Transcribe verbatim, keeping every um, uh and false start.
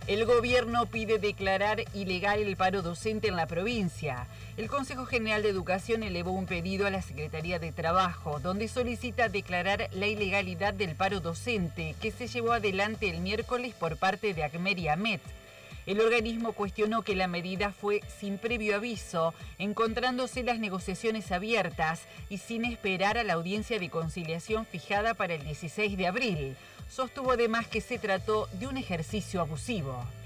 El gobierno pide declarar ilegal el paro docente en la provincia. El Consejo General de Educación elevó un pedido a la Secretaría de Trabajo, donde solicita declarar la ilegalidad del paro docente que se llevó adelante el miércoles por parte de ACMER y AMET. El organismo cuestionó que la medida fue sin previo aviso, encontrándose las negociaciones abiertas y sin esperar a la audiencia de conciliación fijada para el dieciséis de abril. Sostuvo además que se trató de un ejercicio abusivo.